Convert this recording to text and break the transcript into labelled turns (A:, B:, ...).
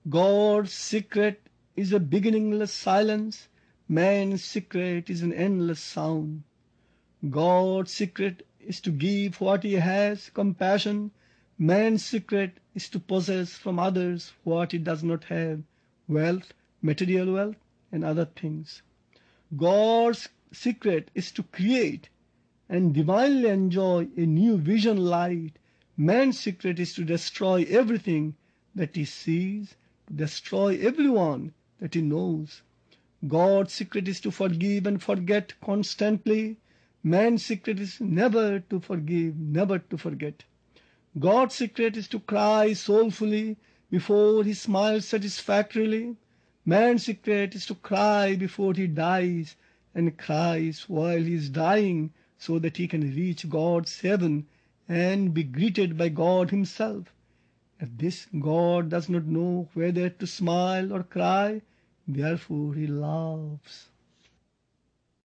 A: God's secret is a beginningless silence. Man's secret is an endless sound. God's secret is to give what he has, compassion. Man's secret is to possess from others what he does not have, wealth, material wealth, and other things. God's secret is to create and divinely enjoy a new vision light. Man's secret is to destroy everything that he sees, to destroy everyone that he knows. God's secret is to forgive and forget constantly. Man's secret is never to forgive, never to forget. God's secret is to cry soulfully before he smiles satisfactorily. Man's secret is to cry before he dies and cries while he is dying so that he can reach God's heaven and be greeted by God himself. At this, God does not know whether to smile or cry, therefore he laughs.